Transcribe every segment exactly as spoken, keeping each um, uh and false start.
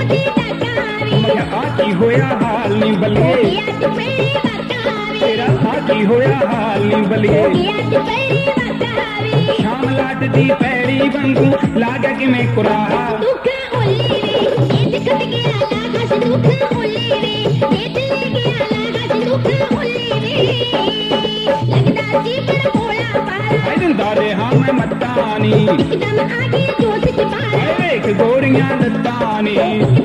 मैं आकी होया हाल नी बलिए तेरा आकी होया हाल नी बलिए शाम लाट दी पैड़ी वांगू लागे कि मैं कुराहा दारे हाँ मैं मत्तानी वेख गोरियां लत्तानी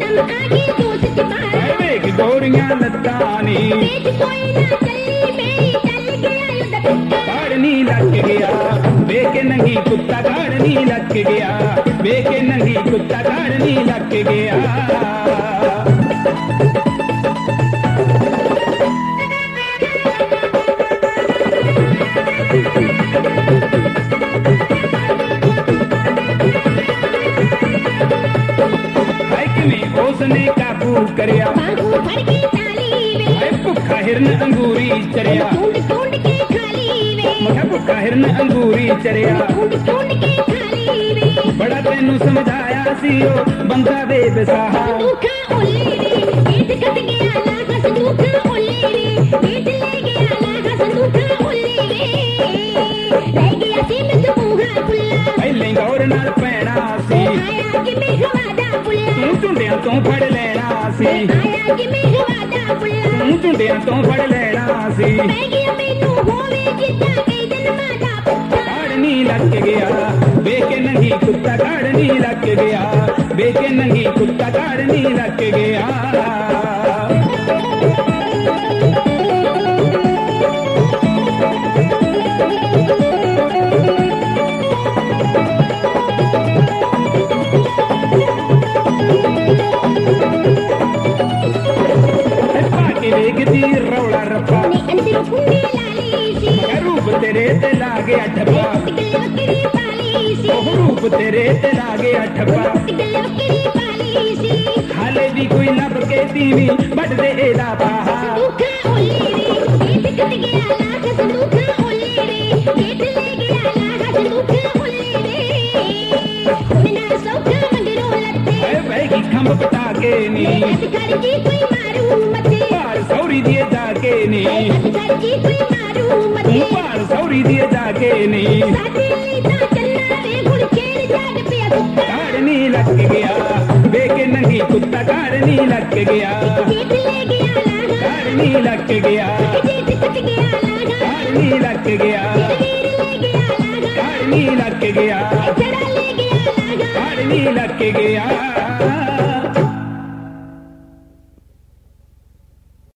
वेख गोरियां लत्तानी गाड़नी लग गया बेके नंगी कुत्ता गाड़नी लग गया बेके नंगी कुत्ता गाड़नी लग गया उसने काबू करया भुखा हिरन अंगूरी चरिया मैं भुखा हिरन अंगूरी चरिया बड़ा तेनू समझाया सी ओ बंदा बेबसाहा पहले गौर नाल पैना सी तू झुंडिया तो फड़ लेना सी तू झुंडिया तो फड़ लेना सी गाड़नी लग गया बेके नंगी कुत्ता गाड़नी लग गया बेके नंगी कुत्ता गाड़नी लग गया रौला रफा रूप तेरे ते लागे अठपा रूप तेरे ते लागे अठपा हाले भी कोई लब के तीवी बड़ दे एदा बाहा खंभ बता के नी सौरी दिए जाके नी पार सौरी दिए जाके नी गाड़नी लग गया बेके नंगी कुत्ता गाड़नी लग गया गाड़नी लग गया गाड़नी लग गया गाड़नी लग गया गाड़नी लग गया